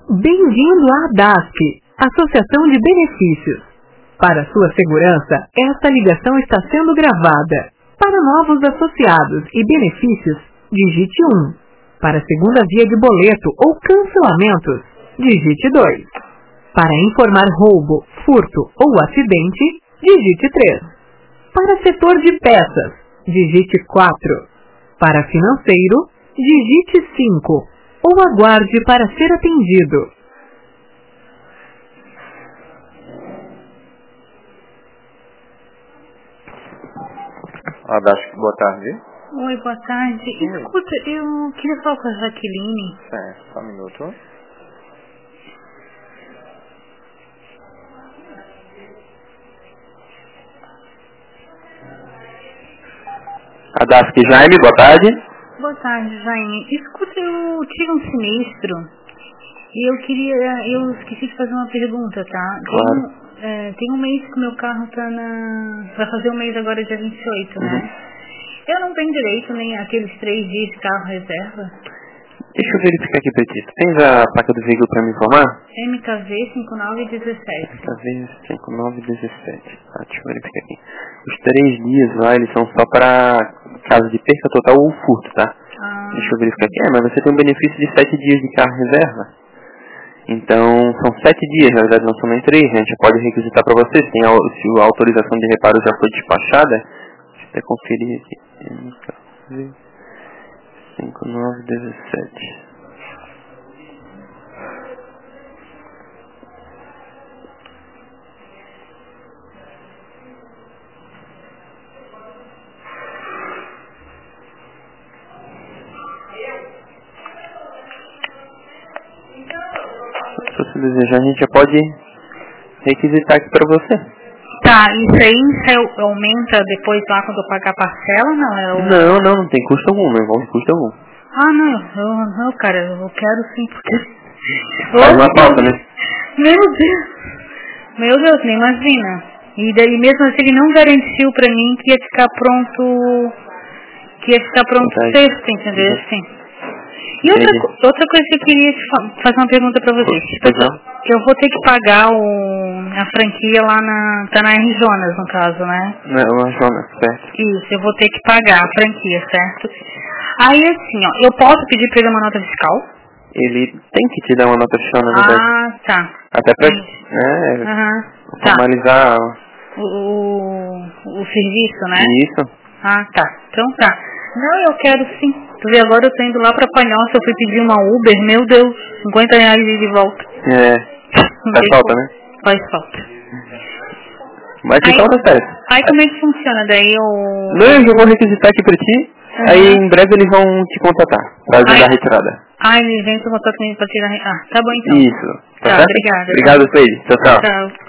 Bem-vindo à ADASP, Associação de Benefícios. Para sua segurança, esta ligação está sendo gravada. Para novos associados e benefícios, digite 1. Para segunda via de boleto ou cancelamentos, digite 2. Para informar roubo, furto ou acidente, digite 3. Para setor de peças, digite 4. Para financeiro, digite 5. Ou aguarde para ser atendido. Adasp, boa tarde. Oi, boa tarde. Escuta, eu queria falar com a Jaqueline. Só um minuto. Adasp, Jaime, boa tarde. Boa tarde, Jaime. Escuta, eu tive um sinistro e eu esqueci de fazer uma pergunta, tá? Claro. Tem um mês que meu carro vai fazer um mês agora, dia 28, né? Eu não tenho direito nem aqueles 3 dias de carro reserva. Deixa eu verificar aqui pra ti. Tu tens a placa do veículo pra me informar? MKV 5917. MKV 5917. Deixa eu verificar aqui. Os 3 dias lá, eles são só para caso de perca total ou furto, tá? Deixa eu verificar aqui. Mas você tem um benefício de 7 dias de carro reserva. Então, são 7 dias, na verdade não são nem 3. A gente pode requisitar para você. Se a autorização de reparo já foi despachada. Deixa eu até conferir aqui. MKV 5917. Se você desejar, a gente já pode requisitar aqui para você. Tá, isso aí aumenta depois lá quando eu pagar a parcela, não? Não tem custo algum, não envolve custo algum. Não, cara, eu quero sim, porque... Faz uma pauta, né? Meu Deus, nem imagina. E daí mesmo assim ele não garantiu pra mim que ia ficar pronto sexta, entendeu? Sim. E outra coisa que eu queria fazer uma pergunta pra vocês. Eu vou ter que pagar a franquia lá tá na R. Jonas, no caso, né? Na Jonas, certo. Isso, eu vou ter que pagar a franquia, certo? Aí assim, ó, eu posso pedir pra ele uma nota fiscal? Ele tem que te dar uma nota fiscal, na verdade. Tá. Até pra formalizar o serviço, né? Isso. Tá. Então tá. Não, eu quero sim. Tu vê, agora eu tô indo lá pra Palhoça, eu fui pedir uma Uber, meu Deus, R$50 de volta. Faz falta, né? Faz falta. Mas então tá certo. Aí como é que funciona? Daí eu... Não, eu já vou requisitar aqui pra ti, aí em breve eles vão te contatar, pra ajudar a retirada. Eles vêm te contatar comigo pra tirar... tá bom então. Isso. Tá, certo? obrigada. Obrigado, Cleide. Tchau. Tchau.